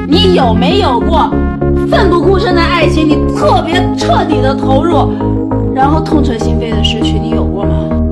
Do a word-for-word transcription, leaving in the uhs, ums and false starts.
你有没有过奋不顾身的爱情，你特别彻底的投入，然后痛彻心扉的失去，你有过吗？